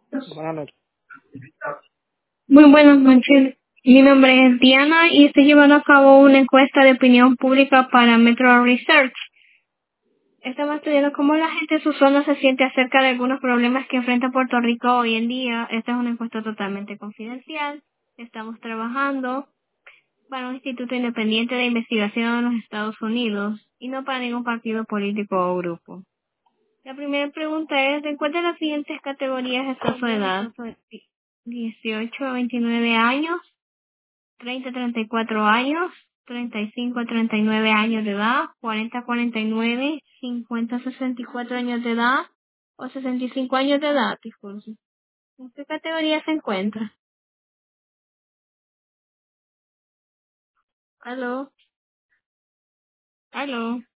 Buenas noches. Muy buenas noches. Mi nombre es Diana y estoy llevando a cabo una encuesta de opinión pública para Metro Research. Estamos estudiando cómo la gente de su zona se siente acerca de algunos problemas que enfrenta Puerto Rico hoy en día. Esta es una encuesta totalmente confidencial. Estamos trabajando para un instituto independiente de investigación en los Estados Unidos y no para ningún partido político o grupo. La primera pregunta es, ¿de cuál de las siguientes categorías está su edad? 18 a 29 años, 30 a 34 años, 35 a 39 años de edad, 40 a 49, 50 a 64 años de edad o 65 años de edad, disculpe. ¿En qué categoría se encuentra? Aló, aló.